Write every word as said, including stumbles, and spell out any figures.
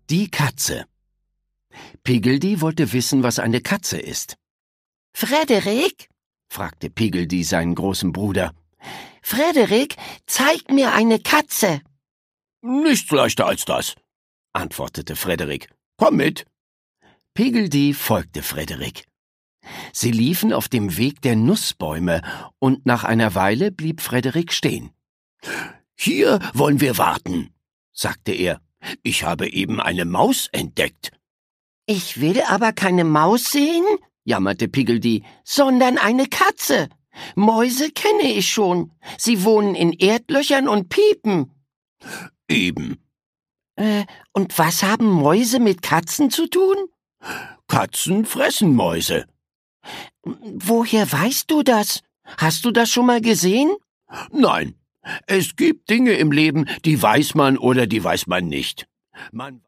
Die Katze. Piggledy wollte wissen, was eine Katze ist. »Frederik?« fragte Piggledy seinen großen Bruder. »Frederik, zeig mir eine Katze!« »Nichts leichter als das«, antwortete Frederik. »Komm mit!« Piggledy folgte Frederik. Sie liefen auf dem Weg der Nussbäume, und nach einer Weile blieb Frederik stehen. »Hier wollen wir warten«, sagte er. »Ich habe eben eine Maus entdeckt.« »Ich will aber keine Maus sehen«, jammerte Piggledy, »sondern eine Katze. Mäuse kenne ich schon. Sie wohnen in Erdlöchern und piepen.« »Eben.« Äh, und was haben Mäuse mit Katzen zu tun?« »Katzen fressen Mäuse.« »Woher weißt du das? Hast du das schon mal gesehen?« »Nein, es gibt Dinge im Leben, die weiß man oder die weiß man nicht. Man